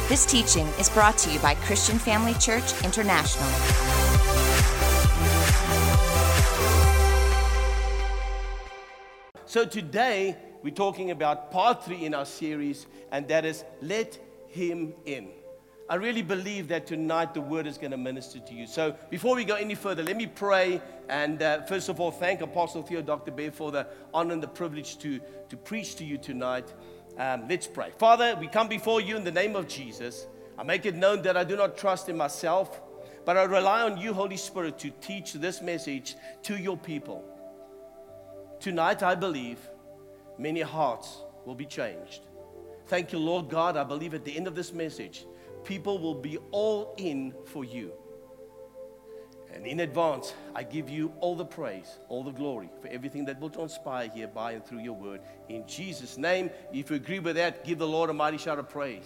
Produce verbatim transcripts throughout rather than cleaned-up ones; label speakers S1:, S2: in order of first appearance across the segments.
S1: This teaching is brought to you by Christian Family Church International.
S2: So today, we're talking about part three in our series, and that is Let Him In. I really believe that tonight the word is going to minister to you. So before we go any further, let me pray. And uh, first of all, thank Apostle Theo, Doctor Bear, for the honor and the privilege to, to preach to you tonight. Um, let's pray. Father, we come before you in the name of Jesus. I make it known that I do not trust in myself, but I rely on you, Holy Spirit, to teach this message to your people. Tonight, I believe many hearts will be changed. Thank you, Lord God. I believe at the end of this message, people will be all in for you. And in advance, I give you all the praise, all the glory for everything that will transpire here by and through your word. In Jesus' name, if you agree with that, give the Lord a mighty shout of praise.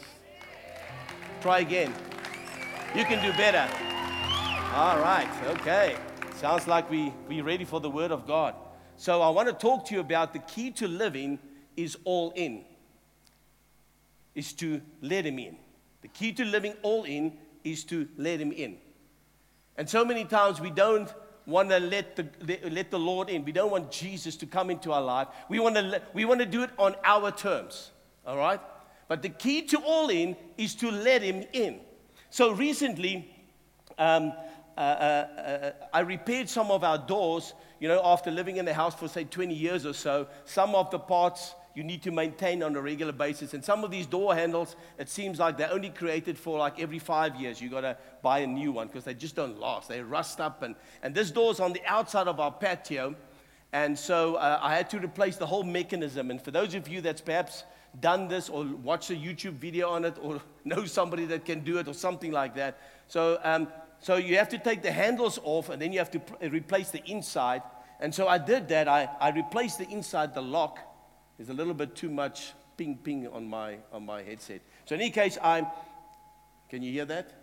S2: Try again. You can do better. All right, okay. Sounds like we, we're ready for the word of God. So I want to talk to you about the key to living is all in, is to let him in. The key to living all in is to let him in. And so many times we don't want to let the let the Lord in. We don't want Jesus to come into our life. We want to let, we want to do it on our terms. All right? But the key to all in is to let him in. So recently, um, uh, uh, uh, I repaired some of our doors. You know, after living in the house for say twenty years or so, some of the parts you need to maintain on a regular basis. And some of these door handles, it seems like they're only created for like every five years. You got to buy a new one because they just don't last. They rust up. And, and this door's on the outside of our patio. And so uh, I had to replace the whole mechanism. And for those of you that's perhaps done this or watched a YouTube video on it or know somebody that can do it or something like that. So, um, so you have to take the handles off and then you have to pr- replace the inside. And so I did that. I, I replaced the inside, the lock. There's a little bit too much ping ping on my on my headset. So in any case, I'm. Can you hear that?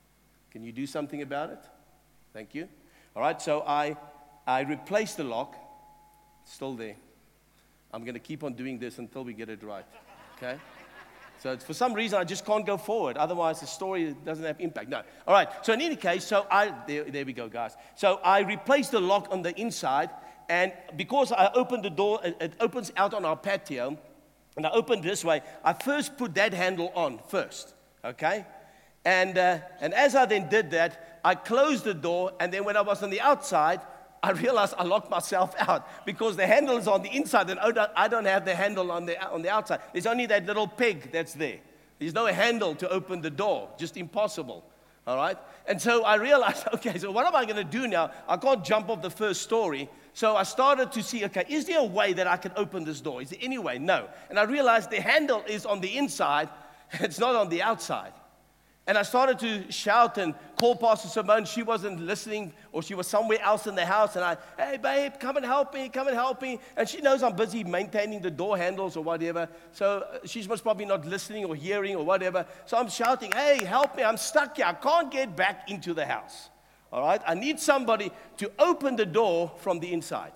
S2: Can you do something about it? Thank you. All right. So I I replaced the lock. It's still there. I'm going to keep on doing this until we get it right. Okay. So it's, for some reason I just can't go forward. Otherwise the story doesn't have impact. No. All right. So in any case, so I there there we go, guys. So I replaced the lock on the inside. And because I opened the door, it opens out on our patio, and I opened this way, I first put that handle on first, okay? And uh, and as I then did that, I closed the door, and then when I was on the outside, I realized I locked myself out because the handle is on the inside, and I don't have the handle on the on the outside. There's only that little peg that's there. There's no handle to open the door, just impossible. All right? And so I realized, okay, so what am I going to do now? I can't jump off the first story. So I started to see, okay, is there a way that I can open this door? Is there any way? No. And I realized the handle is on the inside. It's not on the outside. And I started to shout and call Pastor Simone. She wasn't listening, or she was somewhere else in the house. And I, hey, babe, come and help me, come and help me. And she knows I'm busy maintaining the door handles or whatever. So she's most probably not listening or hearing or whatever. So I'm shouting, hey, help me. I'm stuck here. I can't get back into the house. All right? I need somebody to open the door from the inside.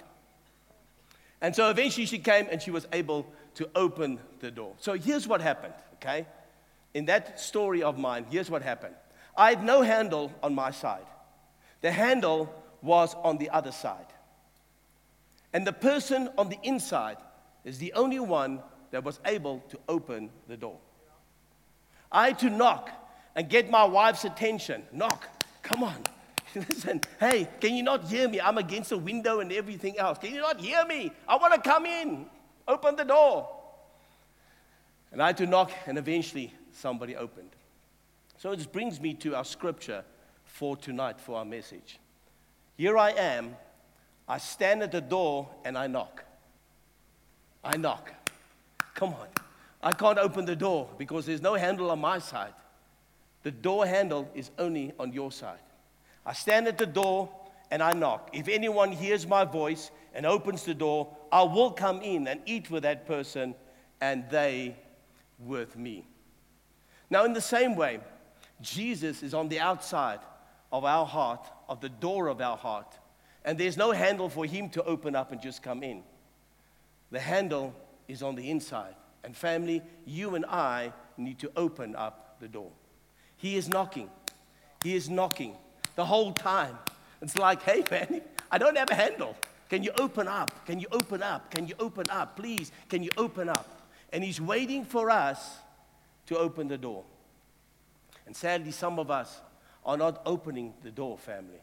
S2: And so eventually she came and she was able to open the door. So here's what happened, okay? In that story of mine, here's what happened. I had no handle on my side. The handle was on the other side. And the person on the inside is the only one that was able to open the door. I had to knock and get my wife's attention. Knock, come on. Listen, hey, can you not hear me? I'm against the window and everything else. Can you not hear me? I want to come in. Open the door. And I had to knock, and eventually somebody opened. So this brings me to our scripture for tonight, for our message. Here I am. I stand at the door, and I knock. I knock. Come on. I can't open the door because there's no handle on my side. The door handle is only on your side. I stand at the door and I knock. If anyone hears my voice and opens the door, I will come in and eat with that person and they with me. Now, in the same way, Jesus is on the outside of our heart, of the door of our heart, and there's no handle for him to open up and just come in. The handle is on the inside. And family, you and I need to open up the door. He is knocking. He is knocking the whole time. It's like, hey, man, I don't have a handle. Can you open up? Can you open up? Can you open up? Please, can you open up? And he's waiting for us to open the door. And sadly, some of us are not opening the door, family.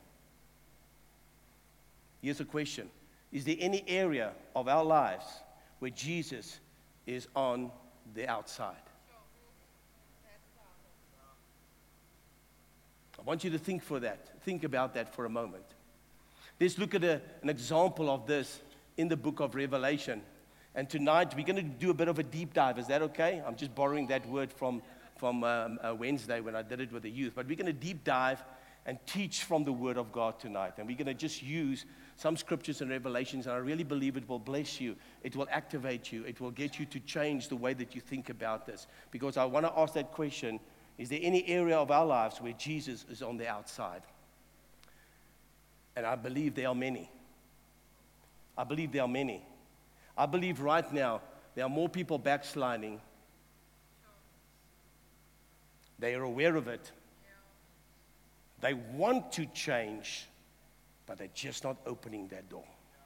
S2: Here's a question. Is there any area of our lives where Jesus is on the outside? I want you to think for that. Think about that for a moment. Let's look at a, an example of this in the book of Revelation. And tonight, we're going to do a bit of a deep dive. Is that okay? I'm just borrowing that word from, from um, uh, Wednesday when I did it with the youth. But we're going to deep dive and teach from the Word of God tonight. And we're going to just use some scriptures and revelations. And I really believe it will bless you. It will activate you. It will get you to change the way that you think about this. Because I want to ask that question. Is there any area of our lives where Jesus is on the outside? And I believe there are many. I believe there are many. I believe right now there are more people backsliding. They are aware of it. They want to change, but they're just not opening that door.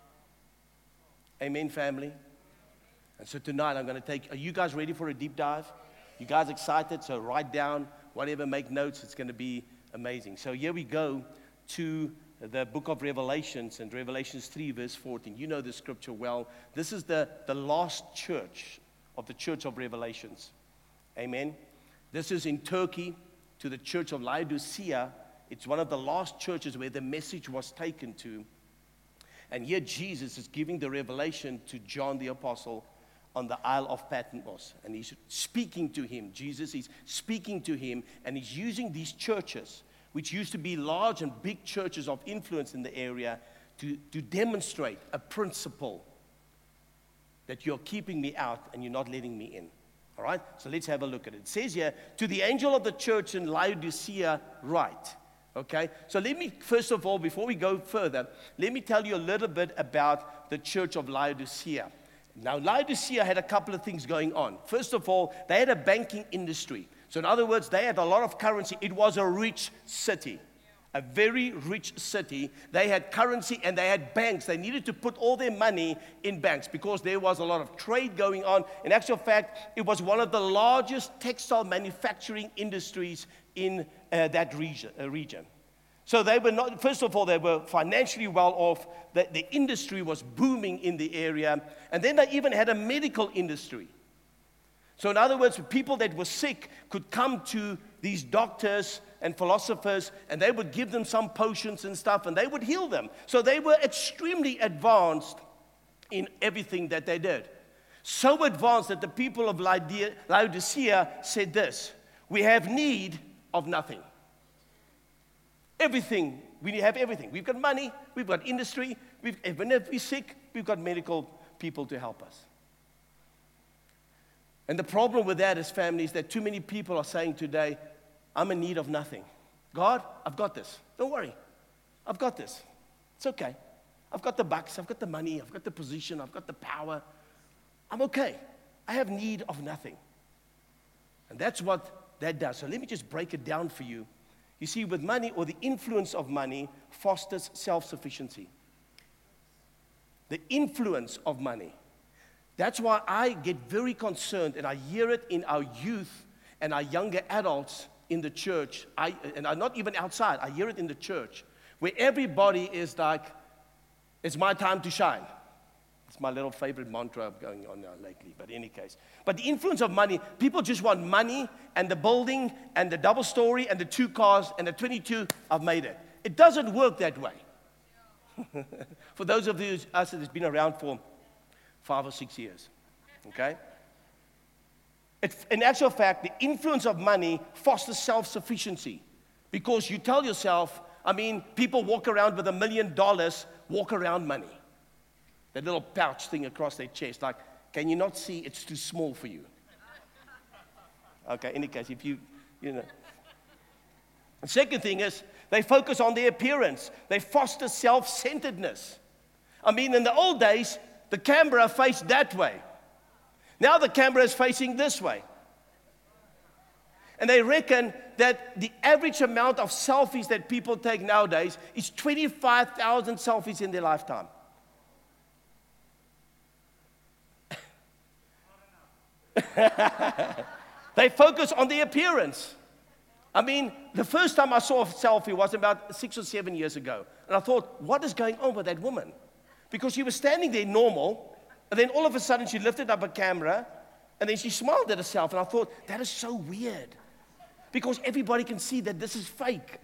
S2: Amen, family? And so tonight I'm going to take, are you guys ready for a deep dive? You guys excited? So write down, whatever, make notes. It's going to be amazing. So here we go to the book of Revelations, and Revelations three, verse fourteen. You know the scripture well. This is the, the last church of the church of Revelations. Amen. This is in Turkey to the church of Laodicea. It's one of the last churches where the message was taken to. And here Jesus is giving the revelation to John the Apostle on the Isle of Patmos. And he's speaking to him. Jesus is speaking to him, and he's using these churches, which used to be large and big churches of influence in the area, to, to demonstrate a principle that you're keeping me out and you're not letting me in. All right? So let's have a look at it. It says here, to the angel of the church in Laodicea write. Okay? So let me, first of all, before we go further, let me tell you a little bit about the church of Laodicea. Now, Laodicea had a couple of things going on. First of all, they had a banking industry. So in other words, they had a lot of currency. It was a rich city, a very rich city. They had currency and they had banks. They needed to put all their money in banks because there was a lot of trade going on. In actual fact, it was one of the largest textile manufacturing industries in uh, that region, uh, region. So they were not, first of all, they were financially well off. The, the industry was booming in the area. And then they even had a medical industry. So in other words, people that were sick could come to these doctors and philosophers, and they would give them some potions and stuff, and they would heal them. So they were extremely advanced in everything that they did. So advanced that the people of Laodicea said this: we have need of nothing. Everything, we have everything. We've got money, we've got industry, we've, even if we're sick, we've got medical people to help us. And the problem with that is, families, that too many people are saying today, I'm in need of nothing. God, I've got this. Don't worry. I've got this. It's okay. I've got the bucks. I've got the money. I've got the position. I've got the power. I'm okay. I have need of nothing. And that's what that does. So let me just break it down for you. You see, with money, or the influence of money, fosters self-sufficiency. The influence of money. That's why I get very concerned, and I hear it in our youth and our younger adults in the church, I, and I'm not even outside, I hear it in the church, where everybody is like, it's my time to shine. It's my little favorite mantra going on now lately, but in any case. But the influence of money, people just want money and the building and the double story and the two cars and the twenty-two, I've made it. It doesn't work that way. For those of you, us that has been around for five or six years, okay? It, in actual fact, the influence of money fosters self-sufficiency, because you tell yourself, I mean, people walk around with a million dollars, walk around money. That little pouch thing across their chest, like, can you not see it's too small for you? Okay, in any case, if you, you know. The second thing is, they focus on their appearance. They foster self-centeredness. I mean, in the old days, the camera faced that way. Now the camera is facing this way. And they reckon that the average amount of selfies that people take nowadays is twenty-five thousand selfies in their lifetime. They focus on the appearance. I mean, the first time I saw a selfie was about six or seven years ago. And I thought, what is going on with that woman? Because she was standing there normal, and then all of a sudden she lifted up a camera, and then she smiled at herself. And I thought, that is so weird. Because everybody can see that this is fake.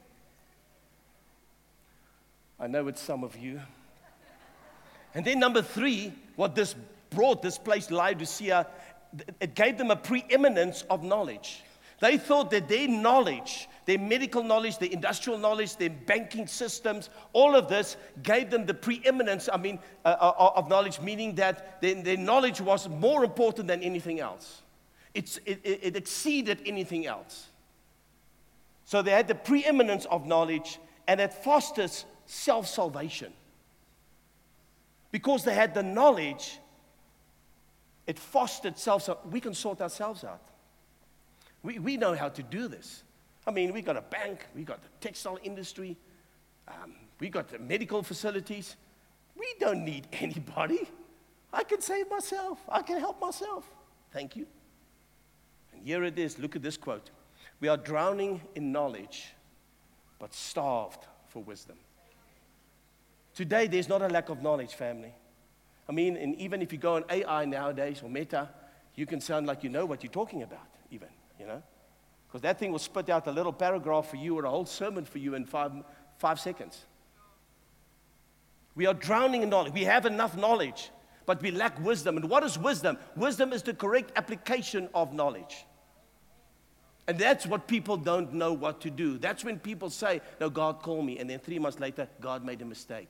S2: I know it's some of you. And then number three, what this brought, this place, Laodicea, it gave them a preeminence of knowledge. They thought that their knowledge, their medical knowledge, their industrial knowledge, their banking systems, all of this gave them the preeminence, I mean, uh, uh, of knowledge, meaning that their, their knowledge was more important than anything else. It's, it, it exceeded anything else. So they had the preeminence of knowledge, and it fosters self-salvation. Because they had the knowledge, it fostered self-salvation. We can sort ourselves out. We, we know how to do this. I mean, we got a bank, we got the textile industry, um, we got the medical facilities. We don't need anybody. I can save myself. I can help myself. Thank you. And here it is. Look at this quote. We are drowning in knowledge, but starved for wisdom. Today, there's not a lack of knowledge, family. I mean, and even if you go on A I nowadays or Meta, you can sound like you know what you're talking about, even, you know? Because that thing will spit out a little paragraph for you or a whole sermon for you in five, five seconds. We are drowning in knowledge. We have enough knowledge, but we lack wisdom. And what is wisdom? Wisdom is the correct application of knowledge. And that's what people don't know what to do. That's when people say, no, God called me. And then three months later, God made a mistake.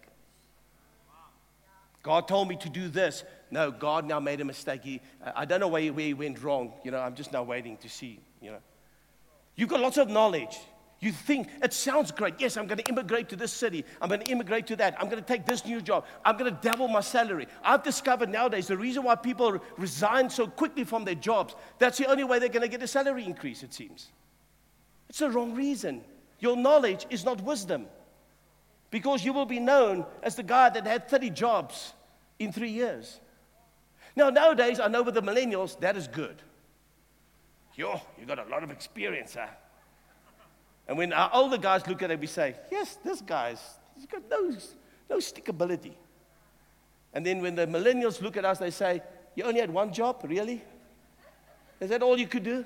S2: God told me to do this. No, God now made a mistake. He, I don't know where he, where he went wrong. You know, I'm just now waiting to see, you know. You've got lots of knowledge. You think, it sounds great. Yes, I'm going to immigrate to this city. I'm going to immigrate to that. I'm going to take this new job. I'm going to double my salary. I've discovered nowadays the reason why people resign so quickly from their jobs, that's the only way they're going to get a salary increase, it seems. It's the wrong reason. Your knowledge is not wisdom. Because you will be known as the guy that had thirty jobs in three years. Now, nowadays, I know with the millennials, that is good. Yo, you got a lot of experience, huh? And when our older guys look at it, we say, yes, this guy's, he's got no, no stickability. And then when the millennials look at us, they say, you only had one job, really? Is that all you could do?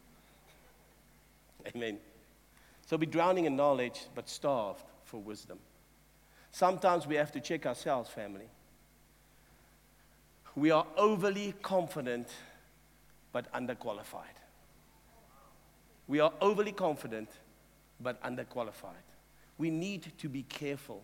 S2: Amen. So we're drowning in knowledge, but starved for wisdom. Sometimes we have to check ourselves, family. We are overly confident, but underqualified. We are overly confident, but underqualified. We need to be careful.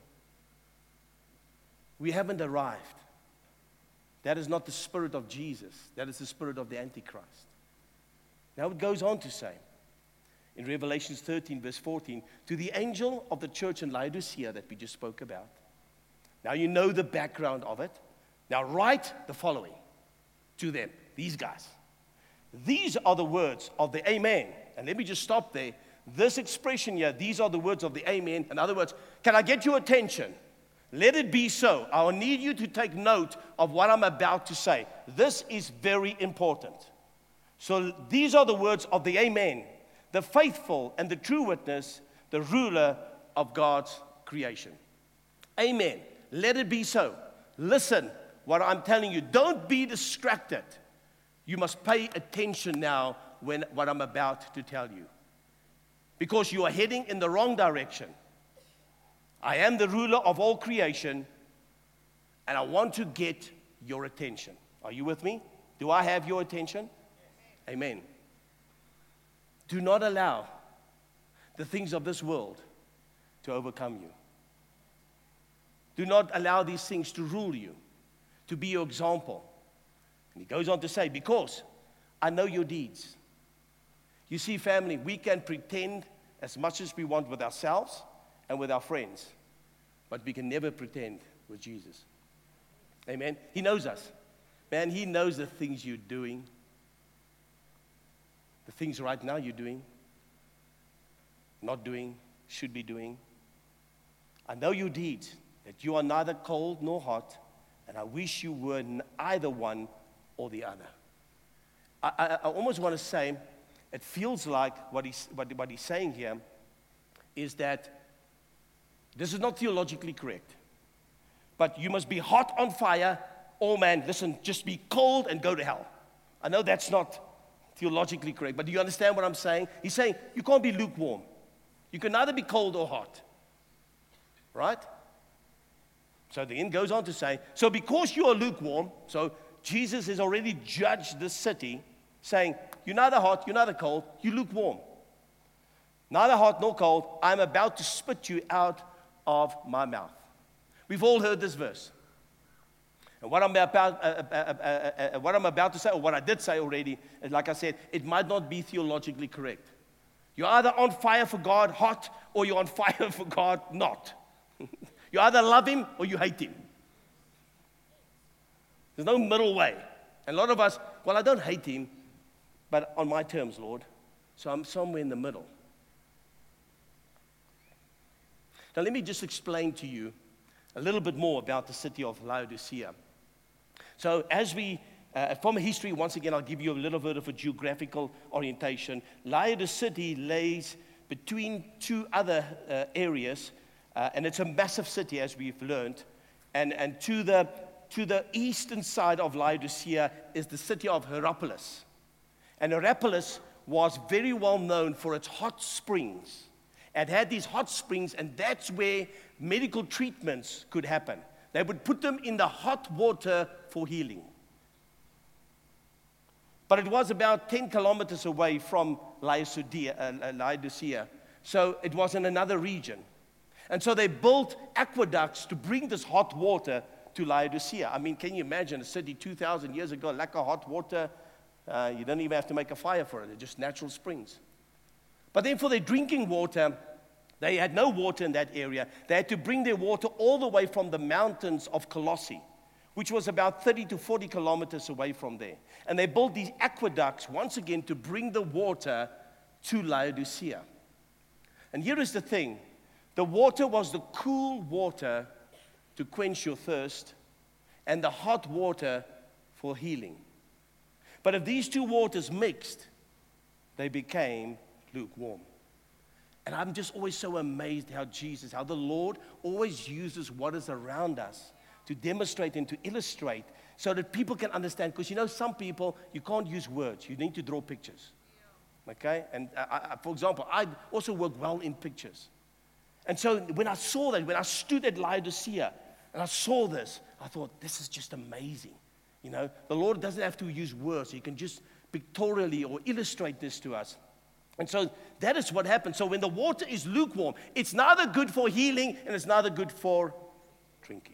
S2: We haven't arrived. That is not the spirit of Jesus. That is the spirit of the Antichrist. Now it goes on to say, in Revelation thirteen, verse fourteen, to the angel of the church in Laodicea that we just spoke about. Now you know the background of it. Now write the following to them, these guys. These are the words of the Amen. And let me just stop there. This expression here, these are the words of the Amen. In other words, can I get your attention? Let it be so. I will need you to take note of what I'm about to say. This is very important. So these are the words of the Amen, the faithful and the true witness, the ruler of God's creation. Amen. Let it be so. Listen what I'm telling you. Don't be distracted. You must pay attention now when what I'm about to tell you. Because you are heading in the wrong direction. I am the ruler of all creation, and I want to get your attention. Are you with me? Do I have your attention? Amen. Do not allow the things of this world to overcome you. Do not allow these things to rule you, to be your example. And he goes on to say, because I know your deeds. You see, family, we can pretend as much as we want with ourselves and with our friends, but we can never pretend with Jesus. Amen. He knows us. Man, he knows the things you're doing, the things right now you're doing. not doing, should be doing. I know your deeds, that you are neither cold nor hot, and I wish you were either one or the other. I, I, I almost want to say, it feels like what he's, what, what he's saying here is that this is not theologically correct, but you must be hot on fire, or man, listen, just be cold and go to hell. I know that's not theologically correct, but do you understand what I'm saying? He's saying you can't be lukewarm. You can neither be cold or hot. Right? So the end goes on to say, so because you are lukewarm, so Jesus has already judged the city, saying, you're neither hot, you're neither cold, you're lukewarm. Neither hot nor cold, I'm about to spit you out of my mouth. We've all heard this verse. And what I'm about, uh, uh, uh, uh, what I'm about to say, or what I did say already, is like I said, it might not be theologically correct. You're either on fire for God, hot, or you're on fire for God, not. You either love him or you hate him. There's no middle way. And a lot of us, well, I don't hate him, but on my terms, Lord. So I'm somewhere in the middle. Now let me just explain to you a little bit more about the city of Laodicea. So as we, uh, from history, once again, I'll give you a little bit of a geographical orientation. Laodicea lays between two other uh, areas. Uh, and it's a massive city, as we've learned. And, and to, the, to the eastern side of Laodicea is the city of Hierapolis. And Hierapolis was very well known for its hot springs. It had these hot springs, and that's where medical treatments could happen. They would put them in the hot water for healing. But it was about ten kilometers away from Laodicea, uh, Laodicea. So it was in another region. And so they built aqueducts to bring this hot water to Laodicea. I mean, can you imagine a city two thousand years ago, lack of hot water? Uh, you don't even have to make a fire for it. They're just natural springs. But then for their drinking water, they had no water in that area. They had to bring their water all the way from the mountains of Colossae, which was about thirty to forty kilometers away from there. And they built these aqueducts, once again, to bring the water to Laodicea. And here is the thing. The water was the cool water to quench your thirst, and the hot water for healing. But if these two waters mixed, they became lukewarm. And I'm just always so amazed how Jesus, how the Lord always uses what is around us to demonstrate and to illustrate so that people can understand. Because you know, some people, you can't use words. You need to draw pictures. Okay? And I, I, for example, I also work well in pictures. And so when I saw that, when I stood at Laodicea and I saw this, I thought, this is just amazing. You know, the Lord doesn't have to use words. He can just pictorially or illustrate this to us. And so that is what happens. So when the water is lukewarm, it's neither good for healing and it's neither good for drinking.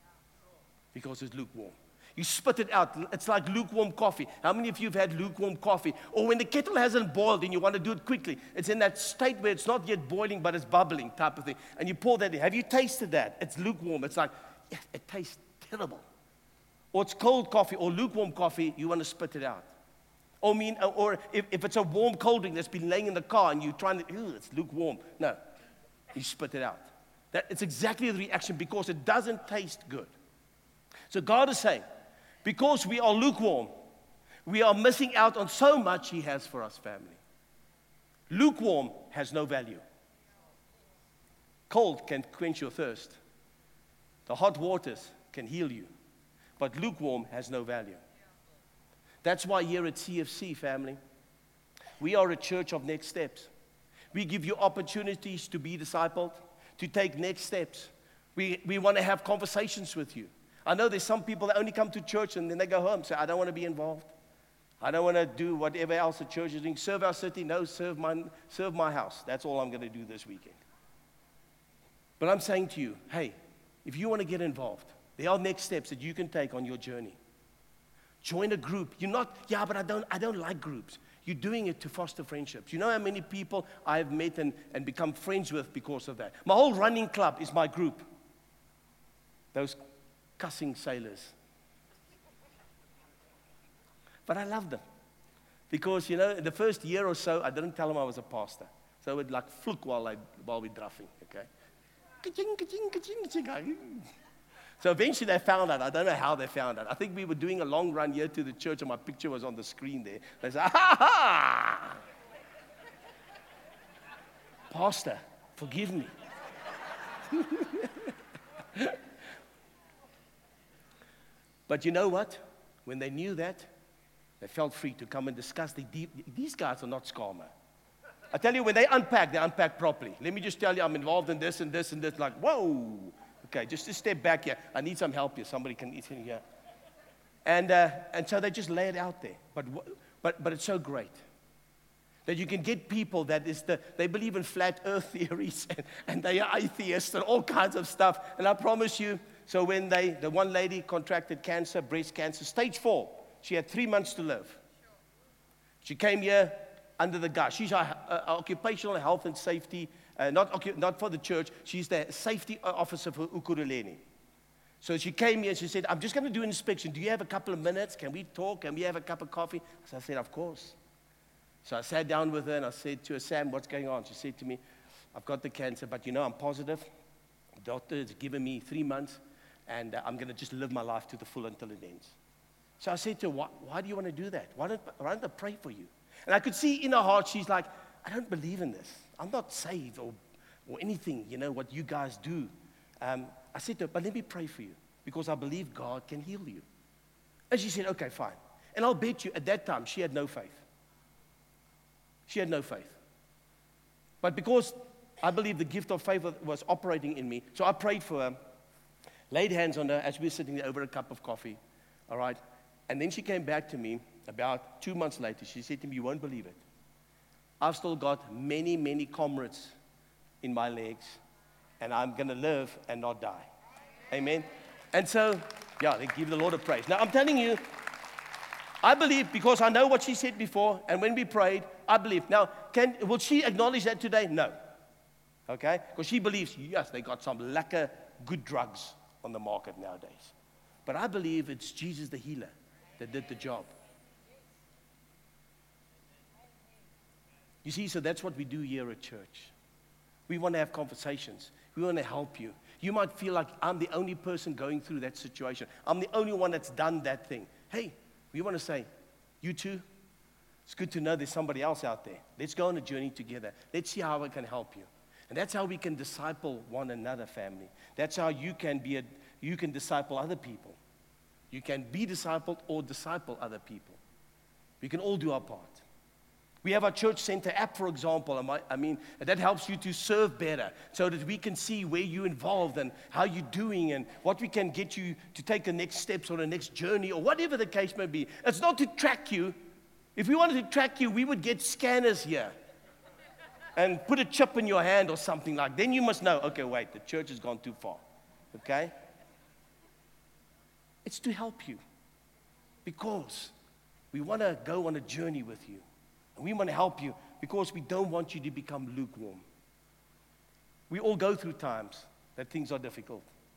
S2: Because it's lukewarm. You spit it out. It's like lukewarm coffee. How many of you have had lukewarm coffee? Or when the kettle hasn't boiled and you want to do it quickly, it's in that state where it's not yet boiling, but it's bubbling type of thing. And you pour that in. Have you tasted that? It's lukewarm. It's like, yeah, it tastes terrible. Or it's cold coffee or lukewarm coffee, you want to spit it out. Or, mean, or if, if it's a warm cold drink that's been laying in the car and you're trying to, ew, it's lukewarm. No, you spit it out. That, it's exactly the reaction because it doesn't taste good. So God is saying, because we are lukewarm, we are missing out on so much He has for us, family. Lukewarm has no value. Cold can quench your thirst. The hot waters can heal you. But lukewarm has no value. That's why here at C F C, family, we are a church of next steps. We give you opportunities to be discipled, to take next steps. We, we want to have conversations with you. I know there's some people that only come to church and then they go home and say, I don't want to be involved. I don't want to do whatever else the church is doing. Serve our city? No, serve my, serve my house. That's all I'm going to do this weekend. But I'm saying to you, hey, if you want to get involved, there are next steps that you can take on your journey. Join a group. You're not, yeah, but I don't, I don't like groups. You're doing it to foster friendships. You know how many people I've met and, and become friends with because of that? My whole running club is my group. Those cussing sailors. But I love them. Because, you know, the first year or so, I didn't tell them I was a pastor. So it would like fluke while, I, while we're druffing, okay? Ka-ching, ka-ching, ka-ching, ka-ching. So eventually they found out. I don't know how they found out. I think we were doing a long run here to the church and my picture was on the screen there. They said, ha ha! Pastor, forgive me. But you know what? When they knew that, they felt free to come and discuss the deep. These guys are not scammer. I tell you, when they unpack, they unpack properly. Let me just tell you, I'm involved in this and this and this. Like, whoa. Okay, just to step back here. I need some help here. Somebody can eat in here. And, uh, and so they just lay it out there. But, but, but it's so great that you can get people that is the, they believe in flat earth theories and, and they are atheists and all kinds of stuff. And I promise you, so when they, the one lady contracted cancer, breast cancer, stage four, she had three months to live. She came here under the guise. She's our uh, occupational health and safety, uh, not, not for the church. She's the safety officer for Ekurhuleni. So she came here and she said, I'm just going to do an inspection. Do you have a couple of minutes? Can we talk? Can we have a cup of coffee? So I said, of course. So I sat down with her and I said to her, Sam, what's going on? She said to me, I've got the cancer, but you know, I'm positive. The doctor has given me three months and uh, I'm going to just live my life to the full until it ends. So I said to her, why, why do you want to do that? Why don't, why don't I pray for you? And I could see in her heart, she's like, I don't believe in this. I'm not saved or, or anything, you know, what you guys do. Um, I said to her, but let me pray for you because I believe God can heal you. And she said, okay, fine. And I'll bet you at that time, she had no faith. She had no faith. But because I believe the gift of faith was operating in me, so I prayed for her, laid hands on her as we were sitting there over a cup of coffee, all right? And then she came back to me about two months later. She said to me, you won't believe it. I've still got many, many comrades in my legs, and I'm going to live and not die. Amen? And so, yeah, they give the Lord a praise. Now, I'm telling you, I believe because I know what she said before, and when we prayed, I believe. Now, can will she acknowledge that today? No. Okay? Because she believes, yes, they got some lekker good drugs on the market nowadays. But I believe it's Jesus the healer that did the job. You see, so that's what we do here at church. We want to have conversations. We want to help you. You might feel like I'm the only person going through that situation. I'm the only one that's done that thing. Hey, we want to say, you too? It's good to know there's somebody else out there. Let's go on a journey together. Let's see how I can help you. And that's how we can disciple one another, family. That's how you can be a, you can disciple other people. You can be discipled or disciple other people. We can all do our part. We have our Church Center app, for example. I mean, that helps you to serve better so that we can see where you're involved and how you're doing and what we can get you to take the next steps or the next journey or whatever the case may be. It's not to track you. If we wanted to track you, we would get scanners here and put a chip in your hand or something like that. Then you must know, okay, wait, the church has gone too far. Okay? It's to help you because we want to go on a journey with you. And we want to help you because we don't want you to become lukewarm. We all go through times that things are difficult.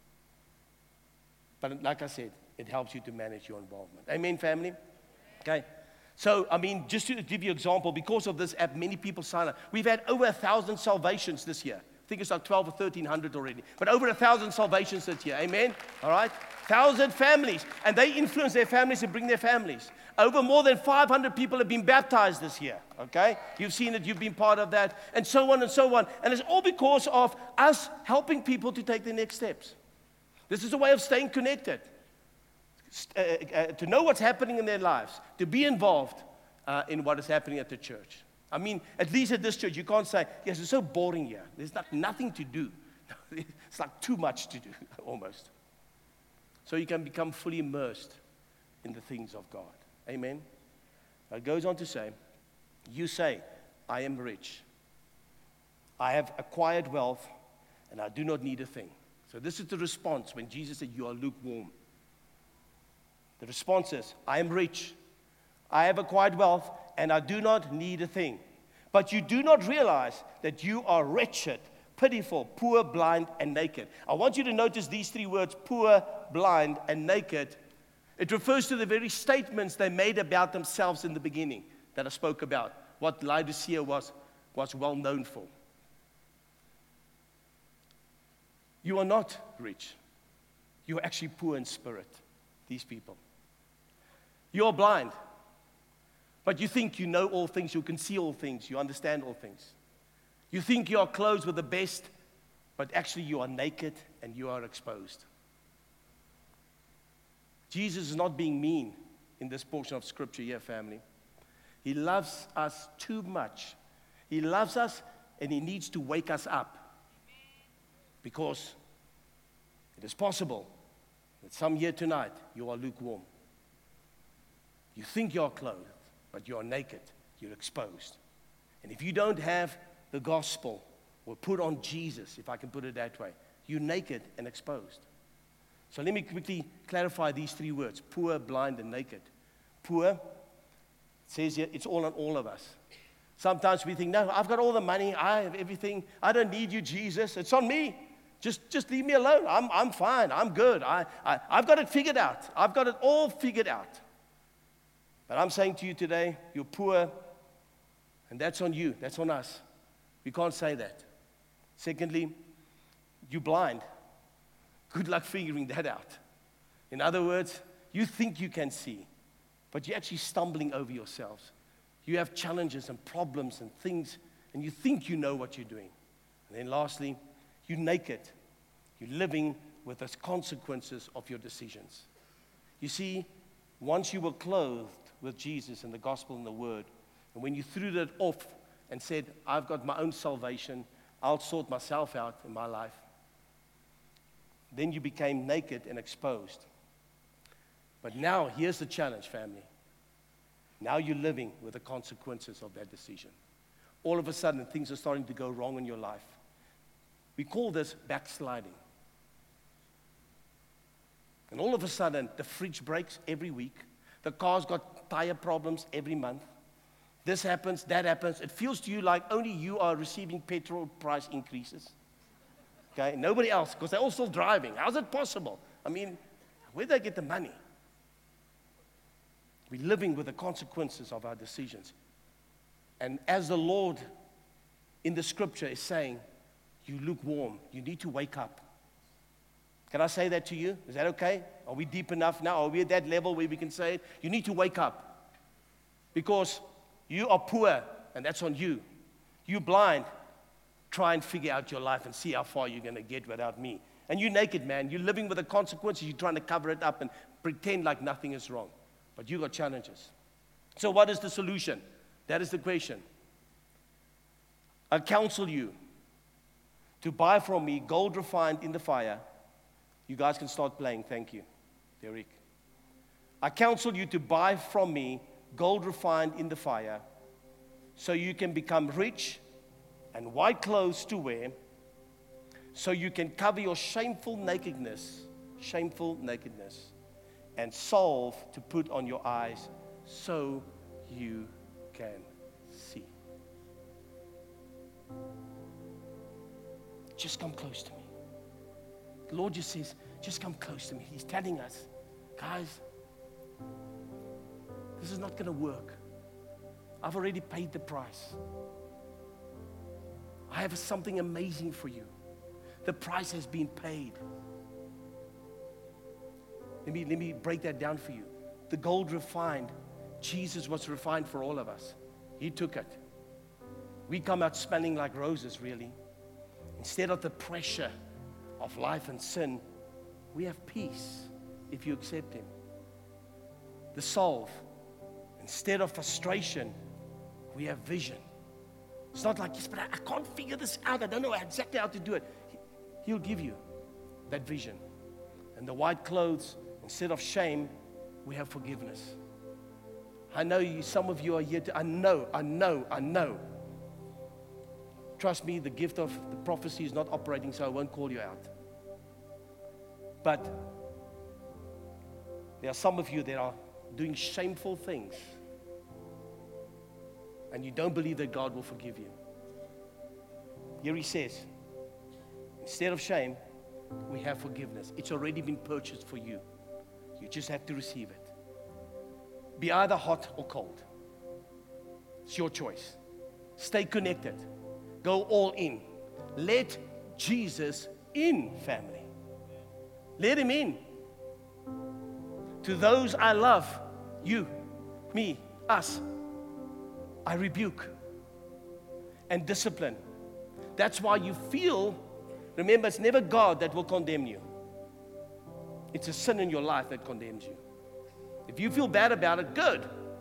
S2: But like I said, it helps you to manage your involvement. Amen, family? Okay. So, I mean, just to give you an example, because of this app, many people sign up. We've had over a thousand salvations this year. I think it's like twelve or thirteen hundred already. But over a thousand salvations this year. Amen? All right? Thousand families. And they influence their families and bring their families. Over more than five hundred people have been baptized this year. Okay? You've seen it. You've been part of that. And so on and so on. And it's all because of us helping people to take the next steps. This is a way of staying connected. Uh, uh, to know what's happening in their lives. To be involved uh, in what is happening at the church. I mean, at least at this church, you can't say, yes, it's so boring here. There's not, nothing to do. It's like too much to do, almost. So you can become fully immersed in the things of God. Amen? It goes on to say, you say, I am rich. I have acquired wealth, and I do not need a thing. So this is the response when Jesus said, you are lukewarm. The response is, I am rich. I have acquired wealth, and I do not need a thing. But you do not realize that you are wretched, pitiful, poor, blind, and naked. I want you to notice these three words, poor, blind, and naked. It refers to the very statements they made about themselves in the beginning that I spoke about, what Laodicea was. was well known for. You are not rich. You are actually poor in spirit, these people. You are blind, but you think you know all things, you can see all things, you understand all things. You think you are clothed with the best, but actually you are naked and you are exposed. Jesus is not being mean in this portion of Scripture here, family. He loves us too much. He loves us and He needs to wake us up. Because it is possible that some here tonight you are lukewarm. You think you are clothed, but you are naked. You're exposed. And if you don't have the gospel or put on Jesus, if I can put it that way, you're naked and exposed. So let me quickly clarify these three words: poor, blind, and naked. Poor, it says here, it's all on all of us. Sometimes we think, no, I've got all the money, I have everything, I don't need you, Jesus, it's on me. Just, just leave me alone. I'm, I'm fine, I'm good. I, I, I've got it figured out. I've got it all figured out. But I'm saying to you today, you're poor, and that's on you, that's on us. We can't say that. Secondly, you're blind. Good luck figuring that out. In other words, you think you can see, but you're actually stumbling over yourselves. You have challenges and problems and things, and you think you know what you're doing. And then lastly, you're naked. You're living with the consequences of your decisions. You see, once you were clothed with Jesus and the gospel and the word, and when you threw that off and said, I've got my own salvation, I'll sort myself out in my life, then you became naked and exposed. But now, here's the challenge, family. Now you're living with the consequences of that decision. All of a sudden, things are starting to go wrong in your life. We call this backsliding. And all of a sudden, the fridge breaks every week. The car's got tire problems every month. This happens, that happens. It feels to you like only you are receiving petrol price increases. Okay, nobody else, because they're all still driving. How's it possible? I mean, where do they get the money? We're living with the consequences of our decisions. And as the Lord in the Scripture is saying, you lukewarm, you need to wake up. Can I say that to you? Is that okay? Are we deep enough now? Are we at that level where we can say it? You need to wake up. Because you are poor, and that's on you. You're blind. Try and figure out your life and see how far you're going to get without me. And you're naked, man. You're living with the consequences. You're trying to cover it up and pretend like nothing is wrong. But you got challenges. So what is the solution? That is the question. I counsel you to buy from me gold refined in the fire. You guys can start playing. Thank you, Derek. I counsel you to buy from me gold refined in the fire so you can become rich and white clothes to wear, so you can cover your shameful nakedness, shameful nakedness, and salve to put on your eyes so you can see. Just come close to me. The Lord just says, just come close to me. He's telling us, guys, this is not going to work. I've already paid the price. I have something amazing for you. The price has been paid. Let me, let me break that down for you. The gold refined, Jesus was refined for all of us. He took it. We come out smelling like roses, really. Instead of the pressure of life and sin, we have peace if you accept Him. The salve, instead of frustration, we have vision. It's not like, yes, but I, I can't figure this out. I don't know exactly how to do it. He, he'll give you that vision. And the white clothes, instead of shame, we have forgiveness. I know you, some of you are here to, I know, I know, I know. Trust me, the gift of the prophecy is not operating, so I won't call you out. But there are some of you that are doing shameful things, and you don't believe that God will forgive you. Here He says, instead of shame, we have forgiveness. It's already been purchased for you. You just have to receive it. Be either hot or cold. It's your choice. Stay connected. Go all in. Let Jesus in, family. Let him in. To those I love, you, me, us, I rebuke and discipline. That's why you feel, remember, it's never God that will condemn you. It's a sin in your life that condemns you. If you feel bad about it, good.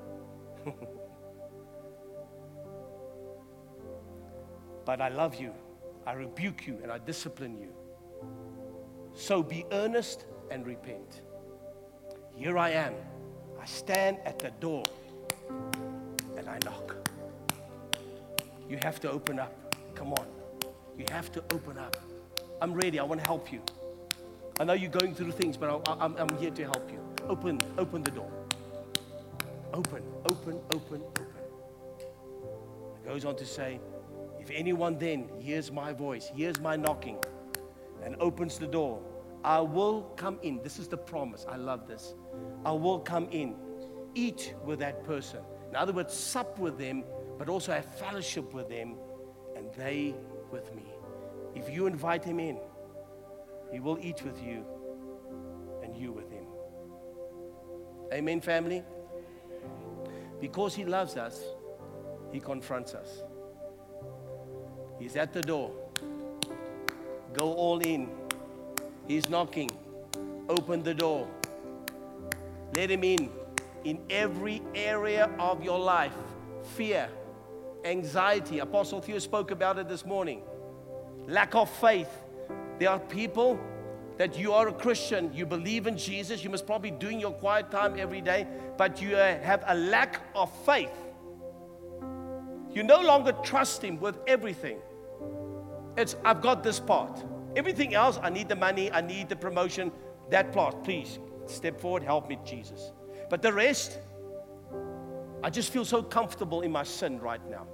S2: But I love you, I rebuke you, and I discipline you. So be earnest and repent. Here I am. I stand at the door and I knock. You have to open up. Come on. You have to open up. I'm ready. I want to help you. I know you're going through things, but I, I'm, I'm here to help you. Open, open the door. Open, open, open, open. It goes on to say, if anyone then hears my voice, hears my knocking, and opens the door, I will come in. This is the promise. I love this. I will come in, eat with that person. In other words, sup with them, but also have fellowship with them, and they with me. If you invite him in, he will eat with you, and you with him. Amen, family? Because he loves us, he confronts us. He's at the door. Go all in. He's knocking. Open the door. Let him in. In every area of your life. Fear, anxiety. Apostle Theo spoke about it this morning. Lack of faith. There are people that you are a Christian, you believe in Jesus, you must probably be doing your quiet time every day, but you have a lack of faith. You no longer trust him with everything. It's, I've got this part. Everything else, I need the money, I need the promotion. That part, please, step forward, help me, Jesus. But the rest, I just feel so comfortable in my sin right now.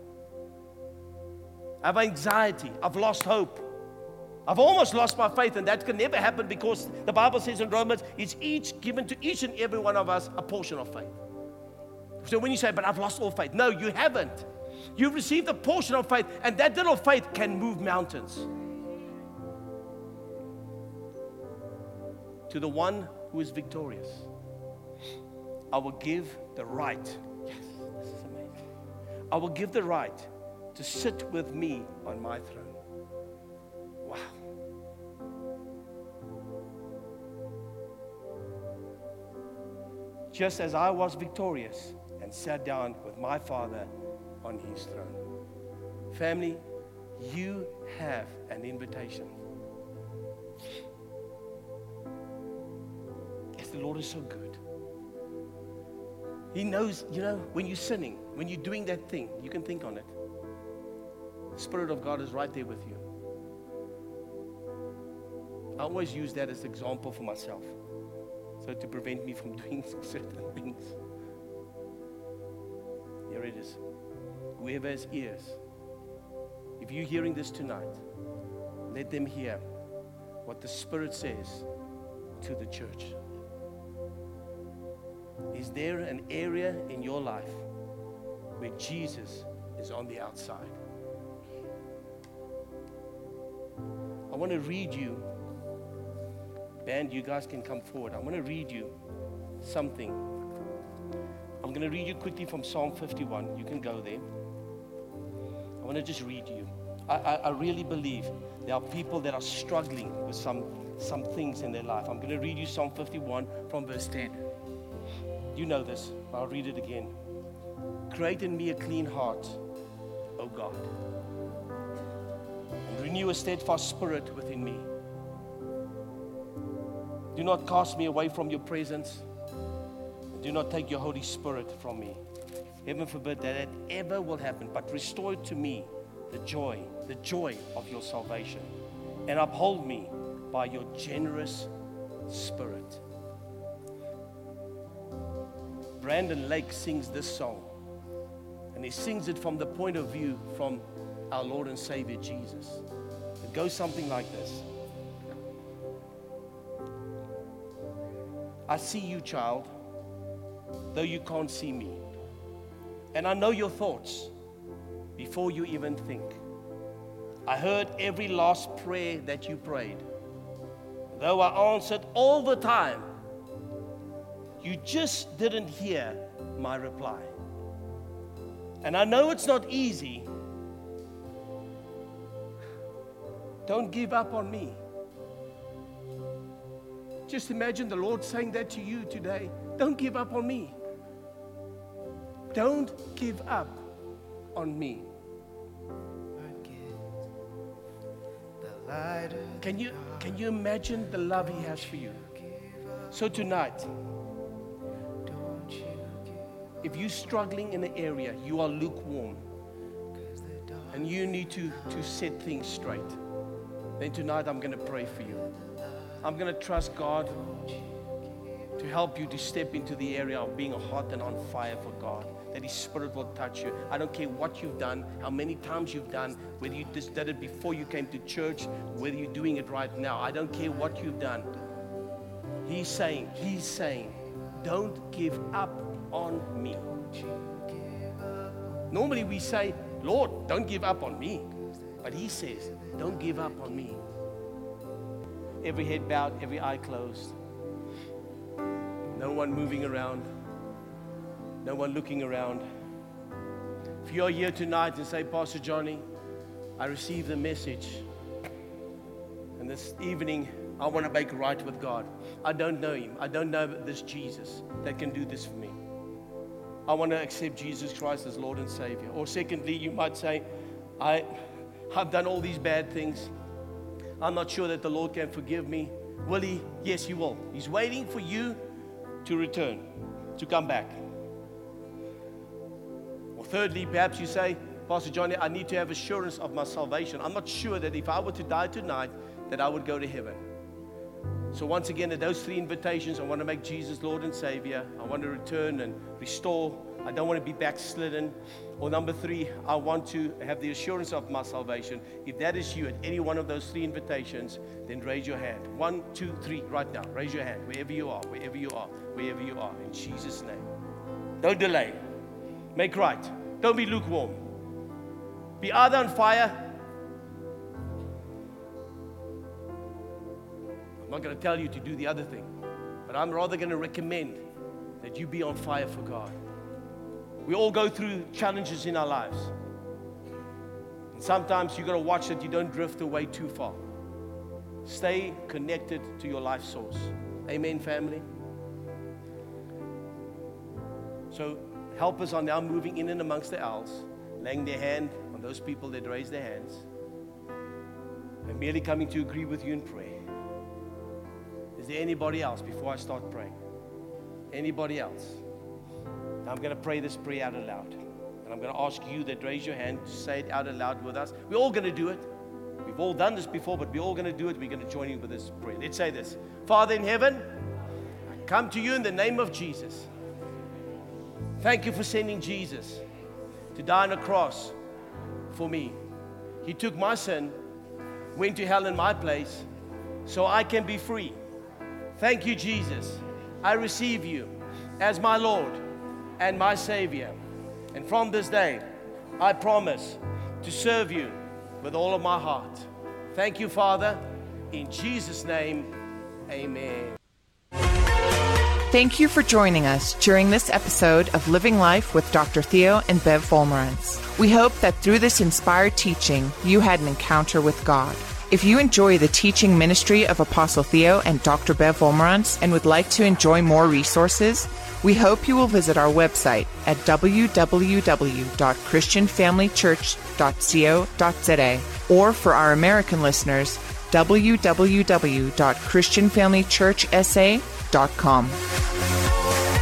S2: I have anxiety. I've lost hope. I've almost lost my faith, and that can never happen because the Bible says in Romans, it's each given to each and every one of us a portion of faith. So when you say, but I've lost all faith, no, you haven't. You've received a portion of faith, and that little faith can move mountains. To the one who is victorious, I will give the right. Yes, this is amazing. I will give the right to sit with me on my throne. Wow. Just as I was victorious and sat down with my Father on his throne. Family, you have an invitation. Yes, the Lord is so good. He knows, you know, when you're sinning, when you're doing that thing, you can think on it. The Spirit of God is right there with you. I always use that as an example for myself, so to prevent me from doing certain things. Here it is. Whoever has ears, if you're hearing this tonight, let them hear what the Spirit says to the church. Is there an area in your life where Jesus is on the outside? I want to read you, band, you guys can come forward. I want to read you something. I'm going to read you quickly from Psalm fifty-one. You can go there. I want to just read you. I, I, I really believe there are people that are struggling with some, some things in their life. I'm going to read you Psalm fifty-one from verse ten. You know this. I'll read it again. Create in me a clean heart, O God, and renew a steadfast spirit within me. Do not cast me away from your presence. Do not take your Holy Spirit from me. Heaven forbid that it ever will happen, but restore to me the joy, the joy of your salvation, and uphold me by your generous spirit. Brandon Lake sings this song, and he sings it from the point of view from our Lord and Savior Jesus. It goes something like this. I see you, child, though you can't see me. And I know your thoughts. before you even think. I heard every last prayer that you prayed. Though I answered all the time, you just didn't hear my reply. And I know it's not easy. Don't give up on me. Just imagine the Lord saying that to you today. Don't give up on me. Don't give up on me. Can you, can you imagine the love He has for you? So tonight, if you're struggling in an area, you are lukewarm, and you need to, to set things straight, then tonight I'm going to pray for you. I'm going to trust God to help you to step into the area of being hot and on fire for God, that His Spirit will touch you. I don't care what you've done, how many times you've done, whether you just did it before you came to church, whether you're doing it right now. I don't care what you've done. He's saying, He's saying, don't give up on me. Normally we say, Lord, don't give up on me. But He says, don't give up on me. Every head bowed, every eye closed. No one moving around. No one looking around. If you're here tonight and say, Pastor Johnny, I received the message, and this evening I want to make right with God. I don't know Him. I don't know this Jesus that can do this for me. I want to accept Jesus Christ as Lord and Savior. Or secondly, you might say, I, I've done all these bad things. I'm not sure that the Lord can forgive me. Will He? Yes, He will. He's waiting for you to return, to come back. Or thirdly, perhaps you say, Pastor Johnny, I need to have assurance of my salvation. I'm not sure that if I were to die tonight, that I would go to heaven. So once again, at those three invitations, I want to make Jesus Lord and Savior. I want to return and restore. I don't want to be backslidden. Or number three, I want to have the assurance of my salvation. If that is you at any one of those three invitations, then raise your hand. One, two, three, right now. Raise your hand, wherever you are, wherever you are, wherever you are, in Jesus' name. Don't delay. Make right. Don't be lukewarm. Be either on fire. I'm not going to tell you to do the other thing, but I'm rather going to recommend that you be on fire for God. We all go through challenges in our lives. And sometimes you've got to watch that you don't drift away too far. Stay connected to your life source. Amen, family? So helpers are now moving in and amongst the aisles, laying their hand on those people that raise their hands, and merely coming to agree with you in prayer. Is there anybody else before I start praying? Anybody else? Now I'm going to pray this prayer out aloud. And I'm going to ask you that raise your hand to say it out aloud with us. We're all going to do it. We've all done this before, but we're all going to do it. We're going to join you with this prayer. Let's say this. Father in heaven, I come to you in the name of Jesus. Thank you for sending Jesus to die on a cross for me. He took my sin, went to hell in my place, so I can be free. Thank you, Jesus. I receive you as my Lord and my Savior. And from this day, I promise to serve you with all of my heart. Thank you, Father. In Jesus' name, amen.
S3: Thank you for joining us during this episode of Living Life with Doctor Theo and Bev Wolmarans. We hope that through this inspired teaching, you had an encounter with God. If you enjoy the teaching ministry of Apostle Theo and Doctor Bev Wolmarans and would like to enjoy more resources, we hope you will visit our website at w w w dot christian family church dot co dot z a, or for our American listeners, w w w dot christian family church s a dot com.